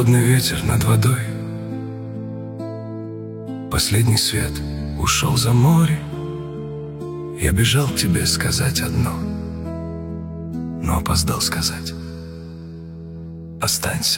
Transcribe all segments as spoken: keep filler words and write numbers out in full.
холодный ветер над водой. Последний свет ушел за море. Я бежал к тебе сказать одно, но опоздал сказать: останься.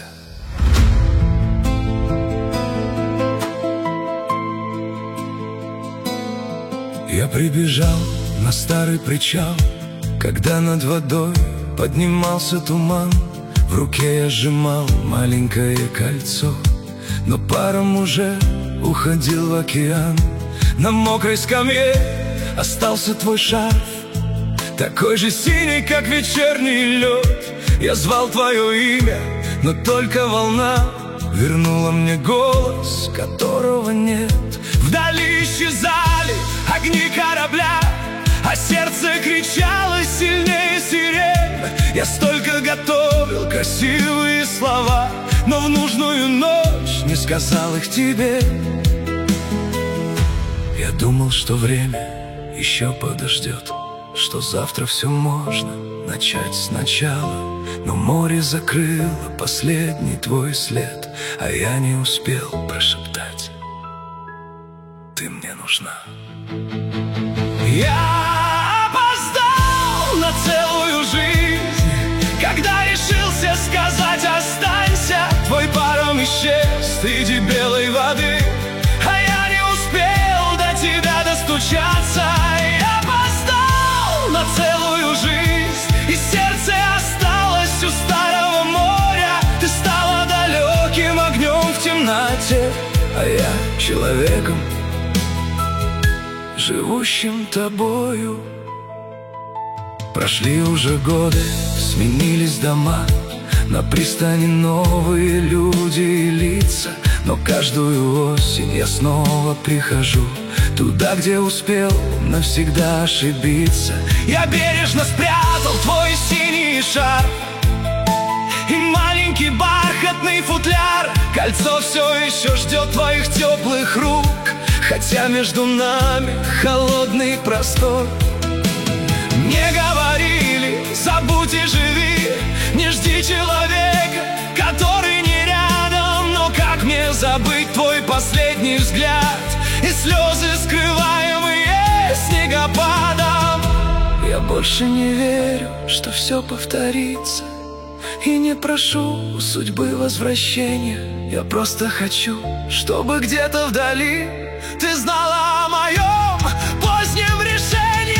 Я прибежал на старый причал, когда над водой поднимался туман. В руке я сжимал маленькое кольцо, но паром уже уходил в океан. На мокрой скамье остался твой шарф, такой же синий, как вечерний лед. Я звал твое имя, но только волна вернула мне голос, которого нет. Вдали исчезали огни корабля, а сердце кричало сильнее сирен. Я столько готовил красивые слова, но в нужную ночь не сказал их тебе. Я думал, что время еще подождет, что завтра все можно начать сначала. Но море закрыло последний твой след, а я не успел прошептать: ты мне нужна. Я опоздал на целую жизнь, когда решился сказать: останься. Твой паром исчез среди белой воды, а я не успел до тебя достучаться. Я опоздал на целую жизнь, и сердце осталось у старого моря. Ты стала далеким огнем в темноте, а я человеком, живущим тобою. Прошли уже годы, сменились дома, на пристани новые люди и лица. Но каждую осень я снова прихожу туда, где успел навсегда ошибиться. Я бережно спрятал твой синий шар и маленький бархатный футляр. Кольцо все еще ждет твоих теплых рук, хотя между нами холодный простор. Мне говорили: забудь и живи, не жди человека, который не рядом. Но как мне забыть твой последний взгляд и слезы, скрываемые снегопадом? Я больше не верю, что все повторится, и не прошу у судьбы возвращения. Я просто хочу, чтобы где-то вдали ты знала о моем позднем решении.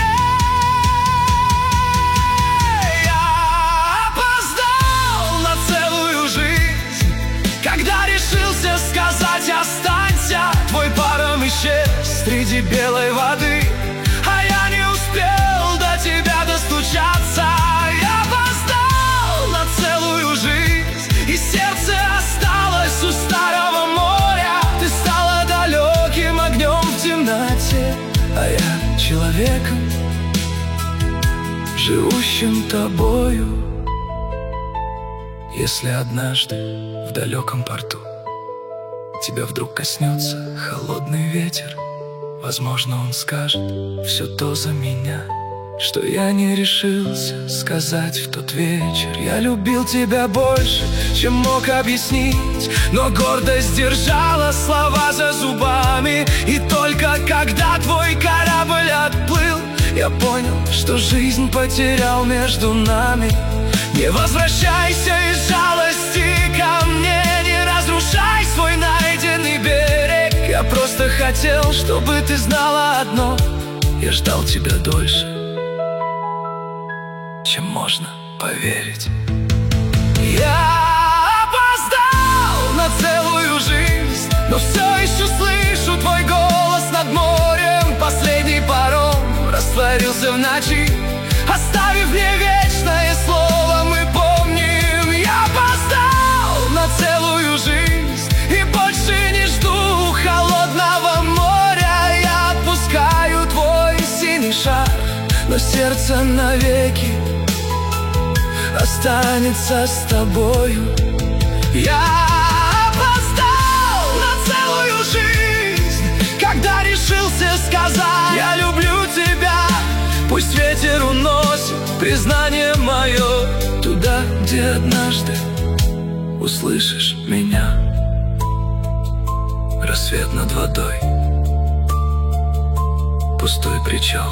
Я опоздал на целую жизнь, когда решился сказать: останься. Твой паром исчез среди белой воды, а я не успел до тебя достучаться. Я опоздал на целую жизнь, и сердце осталось у старого моря. Ты стала далеким огнем в темноте, а я человеком, живущим тобою. Если однажды в далеком порту тебя вдруг коснется холодный ветер, возможно, он скажет все то за меня, что я не решился сказать в тот вечер. Я любил тебя больше, чем мог объяснить, но гордость держала слова за зубами. И только когда твой корабль отплыл, я понял, что жизнь потерял между нами. Не возвращайся из жалости ко мне, не разрушай свой найденный берег. Я просто хотел, чтобы ты знала одно: я ждал тебя дольше, чем можно поверить. Я опоздал на целую жизнь, но все еще слышу твой голос над морем. Последний паром растворился в ночи, оставив мне вечное слово: мы помним. Я опоздал на целую жизнь, и больше не жду холодного моря. Я отпускаю твой синий шар, но сердце навеки останется с тобою. Я опоздал на целую жизнь, когда решился сказать: я люблю тебя. Пусть ветер уносит признание мое туда, где однажды услышишь меня. Рассвет над водой, пустой причал.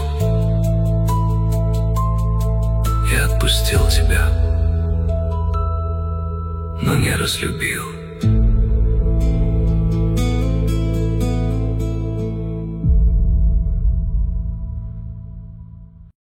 Я отпустил тебя, но не разлюбил.